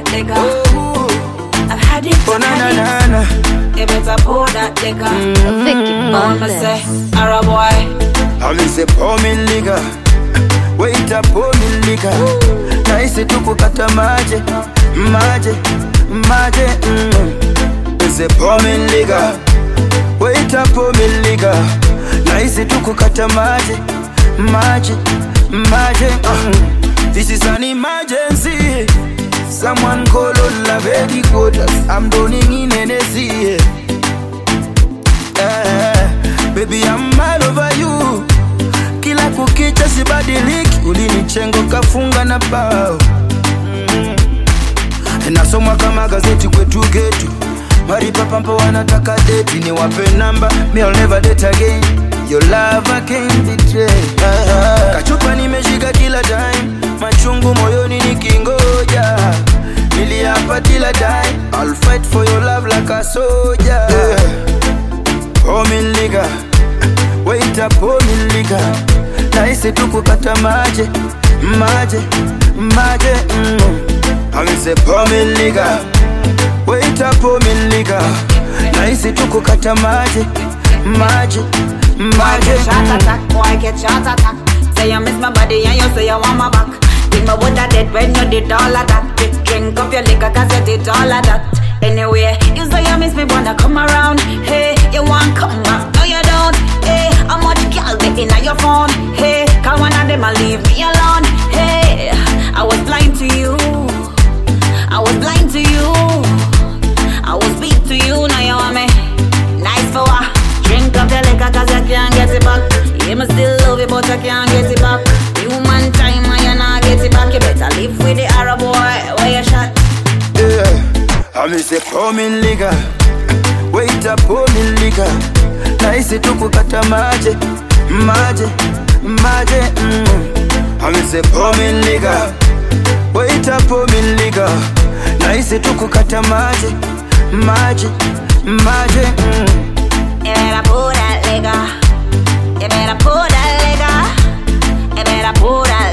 liquor. I've had it. Oh na na na na. You better pour that liquor. Vicky I'ma say, Arab boy. I mean say pour me liquor. Wait up, pour me liquor. Nice to kukata maje, maje, maje. Say pour me liquor. Wait up, pour me liquor. Nice to kukata maje, maje, maje. This is an emergency. Someone call on la very quarters. I'm drowning in Hennessy. Baby, I'm all over you. Kila kukicha sibadiliki. Ulinichengo kafunga na bao. Nasoma kama gazeti kwetu getu. Mari papa wanataka date. Ni wape number, me I'll never date again. Your love I can't betray. Kachupa nimeshika kila time. Machungu moyoni nikingoja. Niliapa kila time. I'll fight for your love like a soldier. Pour me liquor. Wait up, pour me liquor. Nice tu kukata maje, maje, maje. I mean say pour me liquor. Wait up, pour me liquor. Nice tu kukata maje, maje, maje. Boy get shot attack. Say you miss my body and you say you want my back. Think my would have dead when you did all of that. Drink up your liquor cause you did all of that. Anyway, you say you miss me wanna come around. Hey, you want come back, no you don't. Hey, how much girl they in your phone. Hey, cause one of them a leave me alone. Hey, I was blind to you. I was blind to you. I was weak to you, now you want me. Nice for what? Drink up your liquor cause you can't get it back. You must still love it but you can't get it back. Human time and you not get it back. You better live with the Arab boy where you shot. I mean say pour me liquor. Wait up, pour me liquor. Nice tu kukata maje, maje, maje. I mean say pour me liquor. Wait up, pour me liquor. Nice tu kukata maje, maje, maje. You better pour that liquor. You better pour that liquor. You better pour that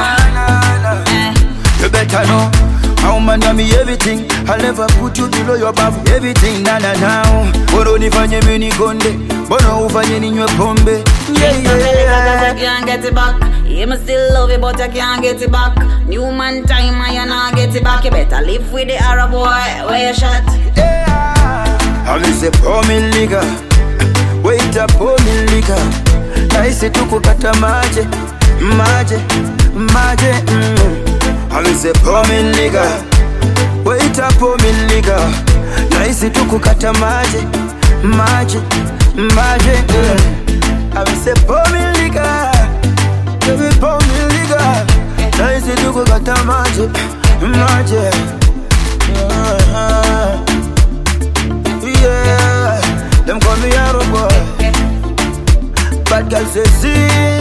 liquor. You better know how man ya me everything. I'll never put you below your babu. Everything na na na. Bono nifanye mini konde. Bono ufanye ninywe pombe. Yeah yeah yeah. You can't get it back. You must still love it but you can't get it back. New man time and you not get it back. You better live with the Arab boy where you shot. Yeah. I mean say pour me liquor. Wait up, pour me liquor. Nice tu kukata maje, maje, maje. I mean say pour me liquor. Wait up, pour me liquor. Nice tu kukata maje, maje, maje. I mean say pour me liquor. Baby pour me liquor. Nice tu kukata maje, maje. Yeah, them call me Arab boy. Bad girl say see.